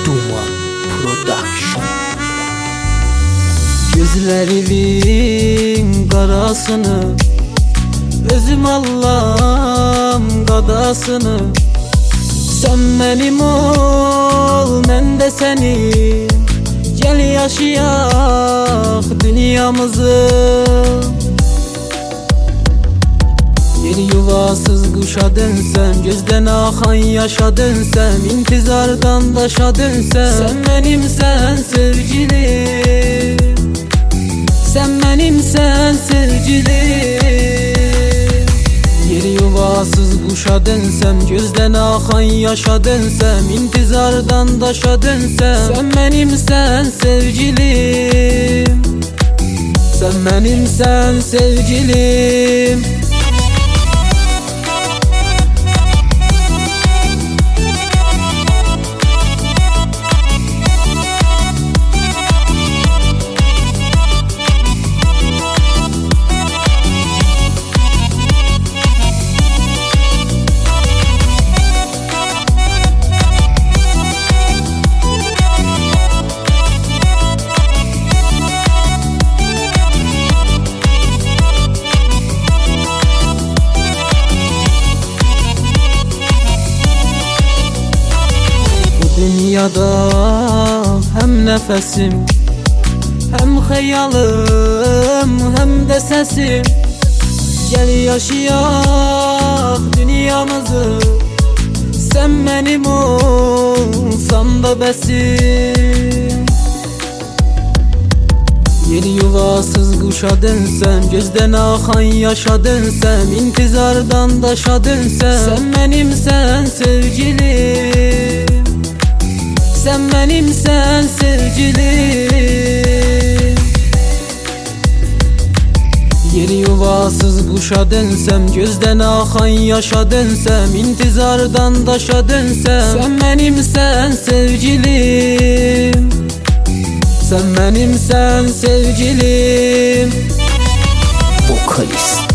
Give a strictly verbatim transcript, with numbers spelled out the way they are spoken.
Duman Production. Gözlerinin qarasını özüm Allah'ım qadasını. Sen benim ol, mən de senin. Gel yaşayaq dünyamızı. Yeri yuvasız kuşa dönsem, gözden akan yaşa dönsem, intizardan daşa dönsem. Sen benimsen sevgilim, sen benimsen sevgilim. Yeri yuvasız kuşa dönsem, gözden akan yaşa dönsem, intizardan daşa dönsem. Sen benimsen sevgilim, sen benimsen sevgilim. Dünyada hem nefesim, hem hayalım, hem de sesim. Gel yaşayaq dünyamızı. Sen benim olsan da besim. Yeri yuvasız kuşa dönsem, gözden akan yaşa dönsem, intizardan daşa dönsem. Sen benimsen sevgilim, sen benimsen sevgilim. Yeri yuvasız kuşa dönsem, gözden akan yaşa dönsem, intizardan daşa dönsem. Sen benimsen sevgilim, sen benimsen sevgilim. Vokalist